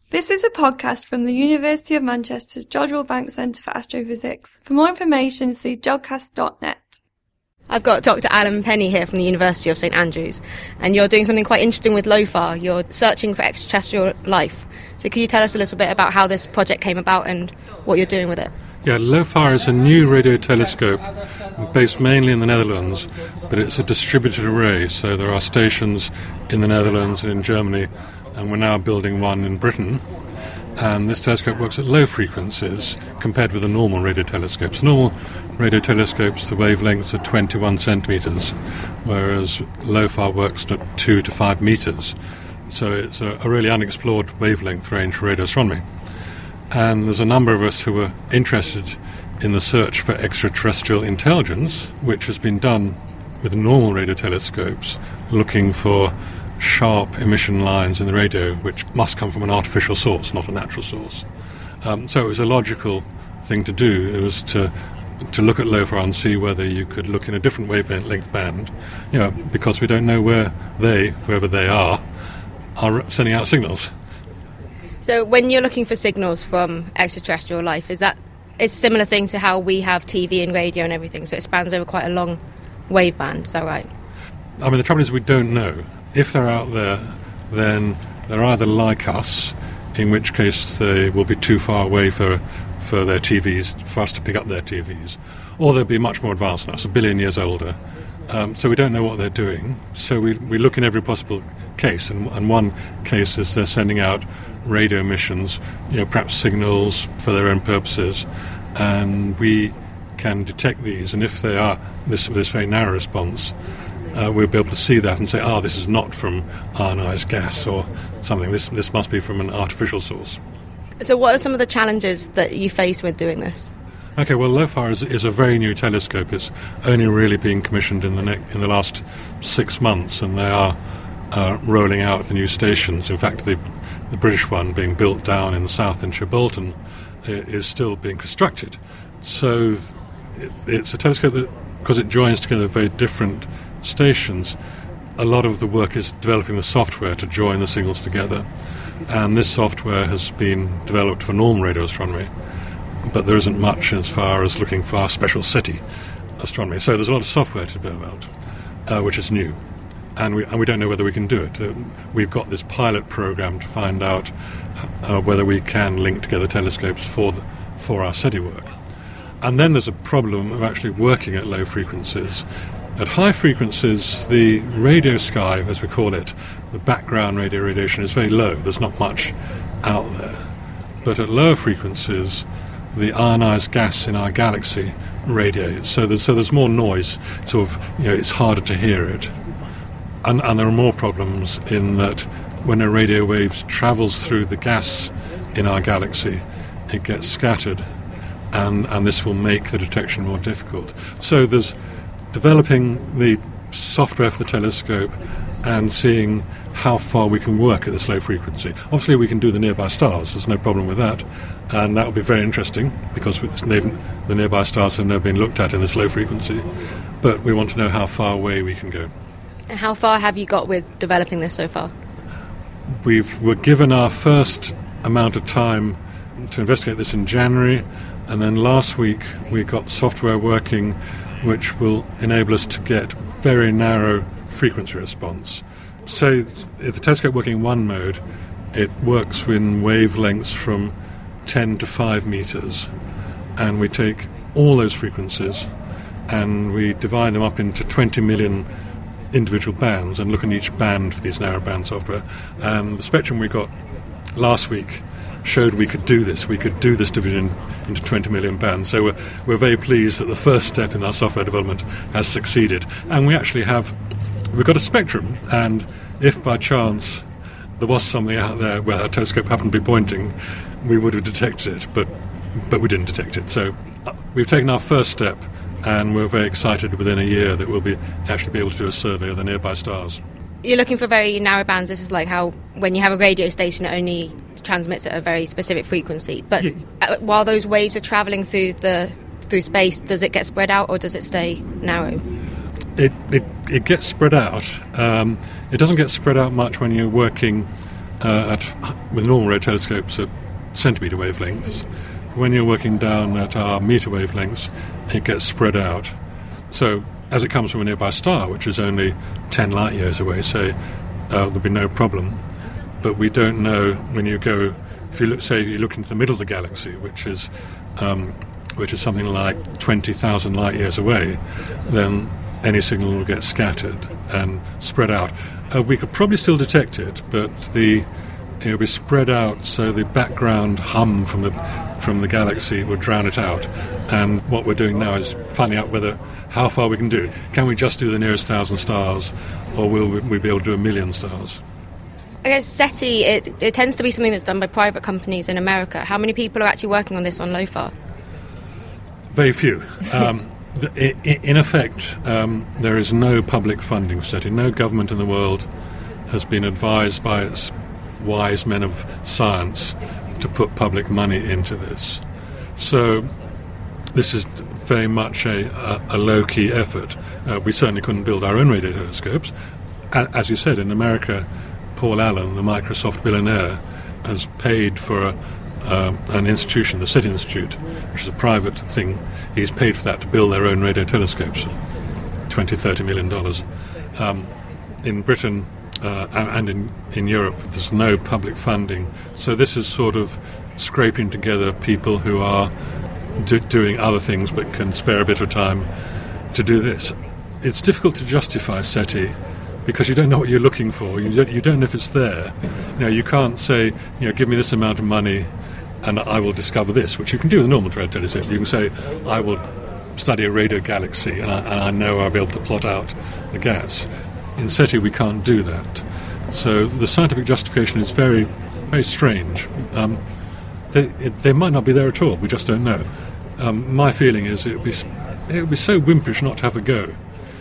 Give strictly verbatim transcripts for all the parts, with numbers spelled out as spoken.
This is a podcast from the University of Manchester's Jodrell Bank Centre for Astrophysics. For more information, see jodcast dot net. I've got Doctor Alan Penny here from the University of St Andrews, and you're doing something quite interesting with LOFAR. You're searching for extraterrestrial life. So could you tell us a little bit about how this project came about and what you're doing with it? Yeah, LOFAR is a new radio telescope based mainly in the Netherlands, but it's a distributed array, so there are stations in the Netherlands and in Germany, and we're now building one in Britain. And this telescope works at low frequencies compared with the normal radio telescopes. Normal radio telescopes, the wavelengths are twenty-one centimetres, whereas LOFAR works at two to five metres. So it's a, a really unexplored wavelength range for radio astronomy. And there's a number of us who are interested in the search for extraterrestrial intelligence, which has been done with normal radio telescopes, looking for sharp emission lines in the radio which must come from an artificial source, not a natural source. Um, so it was a logical thing to do. It was to to look at LOFAR and see whether you could look in a different wavelength band, you know, because we don't know where they, whoever they are, are sending out signals. So when you're looking for signals from extraterrestrial life, is that it's a similar thing to how we have T V and radio and everything, so it spans over quite a long wave band, is that right? I mean, the trouble is we don't know. If they're out there, then they're either like us, in which case they will be too far away for, for their T Vs, for us to pick up their T Vs, or they'll be much more advanced than us, a billion years older. Um, so we don't know what they're doing. So we, we look in every possible case, and, and one case is they're sending out radio emissions, you know, perhaps signals for their own purposes, and we can detect these. And if they are this this very narrow response, Uh, we'll be able to see that and say, ah, oh, this is not from ionized gas or something. This this must be from an artificial source. So what are some of the challenges that you face with doing this? Okay, well, LOFAR is, is a very new telescope. It's only really being commissioned in the ne- in the last six months, and they are uh, rolling out the new stations. In fact, the, the British one being built down in the south in Chilbolton is still being constructed. So it, it's a telescope that, because it joins together very different stations, a lot of the work is developing the software to join the signals together, and this software has been developed for normal radio astronomy, but there isn't much as far as looking for special SETI astronomy. So there's a lot of software to be developed, uh, which is new, and we, and we don't know whether we can do it. Uh, we've got this pilot program to find out uh, whether we can link together telescopes for the, for our SETI work. And then there's a problem of actually working at low frequencies. At high frequencies, the radio sky, as we call it, the background radio radiation is very low. There's not much out there. But at lower frequencies, the ionized gas in our galaxy radiates. So there's, so there's more noise. Sort of, you know, it's harder to hear it. And, and there are more problems in that when a radio wave travels through the gas in our galaxy, it gets scattered, and, and this will make the detection more difficult. So there's developing the software for the telescope and seeing how far we can work at this low frequency. Obviously we can do the nearby stars, there's no problem with that, and that will be very interesting because the nearby stars have never been looked at in this low frequency, but we want to know how far away we can go. And how far have you got with developing this so far? We've, we're given our first amount of time to investigate this in January, and then last week we got software working which will enable us to get very narrow frequency response. So if the telescope working in one mode, it works in wavelengths from ten to five metres, and we take all those frequencies and we divide them up into twenty million individual bands and look in each band for these narrow band software. And the spectrum we got last week showed we could do this. We could do this division into twenty million bands. So we're, we're very pleased that the first step in our software development has succeeded. And we actually have, we've got a spectrum, and if by chance there was something out there where our telescope happened to be pointing, we would have detected it, but but we didn't detect it. So uh, we've taken our first step, and we're very excited within a year that we'll be actually be able to do a survey of the nearby stars. You're looking for very narrow bands. This is like how when you have a radio station, it only transmits at a very specific frequency. But yeah. While those waves are travelling through the through space, does it get spread out or does it stay narrow? It it, it gets spread out. Um, it doesn't get spread out much when you're working uh, at with normal radio telescopes at centimetre wavelengths. When you're working down at our metre wavelengths, it gets spread out. So as it comes from a nearby star, which is only ten light years away, say, uh, there'll be no problem. But we don't know when you go, if you look, say you look into the middle of the galaxy, which is um, which is something like twenty thousand light years away, then any signal will get scattered and spread out. Uh, we could probably still detect it, but the it will be spread out, so the background hum from the from the galaxy would drown it out. And what we're doing now is finding out whether how far we can do. Can we just do the nearest thousand stars, or will we, we be able to do a million stars? I guess SETI, it, it tends to be something that's done by private companies in America. How many people are actually working on this on LOFAR? Very few. Um, the, I, in effect, um, there is no public funding for SETI. No government in the world has been advised by its wise men of science to put public money into this. So this is very much a, a, a low-key effort. Uh, we certainly couldn't build our own radio telescopes. A, as you said, in America, Paul Allen, the Microsoft billionaire, has paid for a, uh, an institution, the SETI Institute, which is a private thing. He's paid for that to build their own radio telescopes, twenty, thirty million dollars. Um, in Britain uh, and in, in Europe, there's no public funding. So this is sort of scraping together people who are do, doing other things but can spare a bit of time to do this. It's difficult to justify SETI because you don't know what you're looking for. You don't, you don't know if it's there. You know, you can't say, you know, give me this amount of money and I will discover this, which you can do with a normal radio telescope. You can say, I will study a radio galaxy and I, and I know I'll be able to plot out the gas. In SETI, we can't do that. So the scientific justification is very, very strange. Um, they, it, they might not be there at all. We just don't know. Um, my feeling is it would be, it would be so wimpish not to have a go.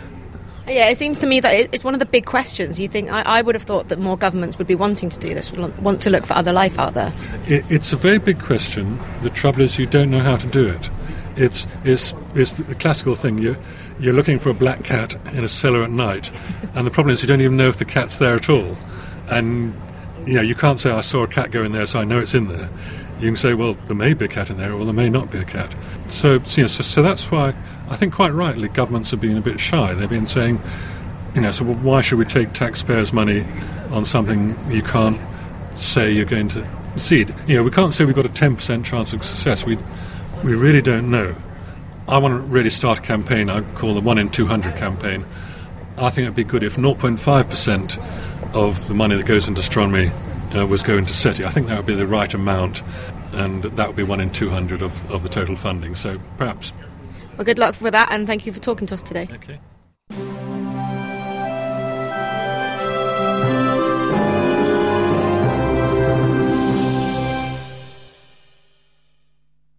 Yeah, it seems to me that it's one of the big questions. You think I, I would have thought that more governments would be wanting to do this, would want to look for other life out there. It, it's a very big question. The trouble is you don't know how to do it. It's it's, it's the classical thing. You you're looking for a black cat in a cellar at night, and the problem is you don't even know if the cat's there at all. And you know you can't say I saw a cat go in there, so I know it's in there. You can say, well, there may be a cat in there, or there may not be a cat. So, you know, so, so that's why I think quite rightly governments have been a bit shy. They've been saying, you know, so well, why should we take taxpayers' money on something you can't say you're going to seed? You know, we can't say we've got a ten percent chance of success. We we really don't know. I want to really start a campaign I call the one in two hundred campaign. I think it would be good if zero point five percent of the money that goes into astronomy Uh, was going to SETI. I think that would be the right amount, and that would be one in two hundred of, of the total funding. So perhaps. Well, good luck with that, and thank you for talking to us today. Okay.